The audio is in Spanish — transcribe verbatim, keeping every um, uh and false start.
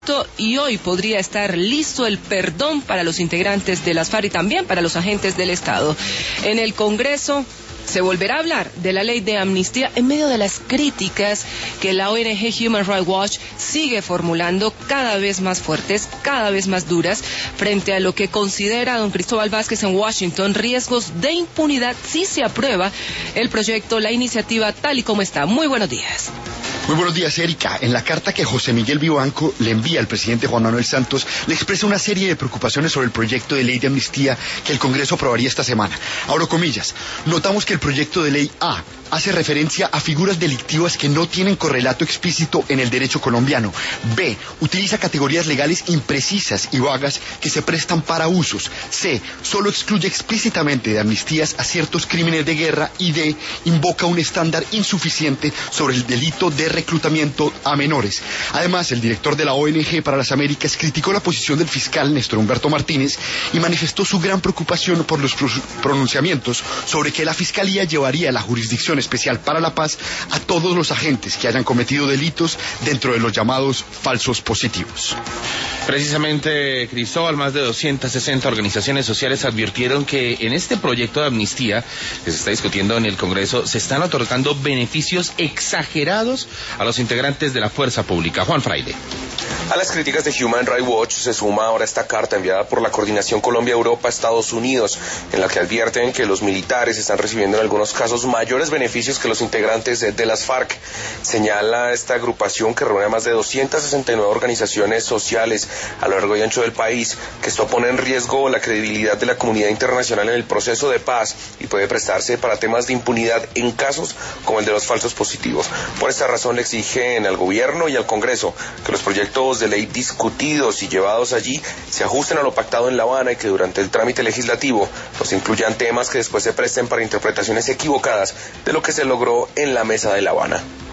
proyecto y hoy podría estar listo el perdón para los integrantes de las FARC y también para los agentes del Estado. En el Congreso se volverá a hablar de la ley de amnistía en medio de las críticas que la O N G Human Rights Watch sigue formulando cada vez más fuertes, cada vez más duras, frente a lo que considera don Cristóbal Vázquez en Washington riesgos de impunidad si se aprueba el proyecto, la iniciativa tal y como está. Muy buenos días. Muy buenos días, Erika. En la carta que José Miguel Vivanco le envía al presidente Juan Manuel Santos, le expresa una serie de preocupaciones sobre el proyecto de ley de amnistía que el Congreso aprobaría esta semana. Abro comillas, notamos que el proyecto de ley A hace referencia a figuras delictivas que no tienen correlato explícito en el derecho colombiano. B, utiliza categorías legales imprecisas y vagas que se prestan para usos. C, solo excluye explícitamente de amnistías a ciertos crímenes de guerra. Y D, invoca un estándar insuficiente sobre el delito de reclutamiento a menores. Además, el director de la O N G para las Américas criticó la posición del fiscal Néstor Humberto Martínez y manifestó su gran preocupación por los pronunciamientos sobre que la Fiscalía llevaría la jurisdicción especial para la paz a todos los agentes que hayan cometido delitos dentro de los llamados falsos positivos. Precisamente, Cristóbal, más de doscientas sesenta organizaciones sociales advirtieron que en este proyecto de amnistía que se está discutiendo en el Congreso se están otorgando beneficios exagerados a los integrantes de la fuerza pública. Juan Fraile. A las críticas de Human Rights Watch se suma ahora esta carta enviada por la Coordinación Colombia-Europa-Estados Unidos, en la que advierten que los militares están recibiendo en algunos casos mayores beneficios que los integrantes de, de las FARC. Señala esta agrupación, que reúne a más de doscientas sesenta y nueve organizaciones sociales a lo largo y ancho del país, que esto pone en riesgo la credibilidad de la comunidad internacional en el proceso de paz y puede prestarse para temas de impunidad en casos como el de los falsos positivos. Por esta razón le exigen al gobierno y al Congreso que los proyectos de ley discutidos y llevados allí se ajusten a lo pactado en La Habana y que durante el trámite legislativo pues incluyan temas que después se presten para interpretaciones equivocadas de lo que se logró en la mesa de La Habana.